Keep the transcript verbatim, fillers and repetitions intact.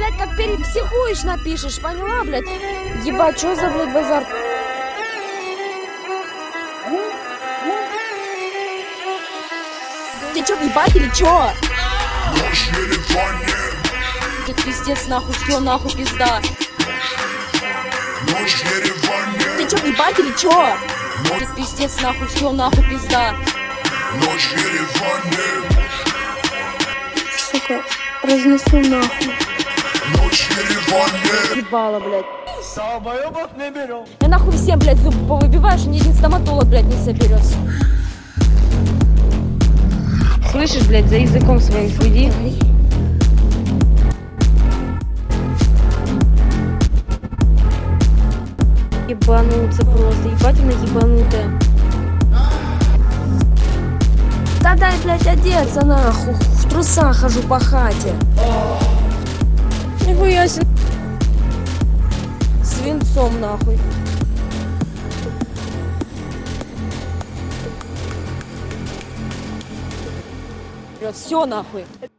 блядь, как перепсихуешь, напишешь, поняла, блядь? Ебать, что за, блядь, базар? Ты чё, ебать или чё? Ты пиздец, нахуй, все, нахуй, пизда. Ты чё, ебать или чё? Ты пиздец, нахуй, все, нахуй, пизда. Сука, разнесу нахуй. Ебало, блядь. не берем. Я нахуй всем, блядь, зубы повыбиваешь, и ни один стоматолог, блядь, не соберется. Слышишь, блядь, за языком своим следи. Ебануться просто, ебать она ебанутая. Да дай, блядь, одеться нахуй. В трусах хожу по хате. Нихуя себе. Свинцом нахуй. Все нахуй.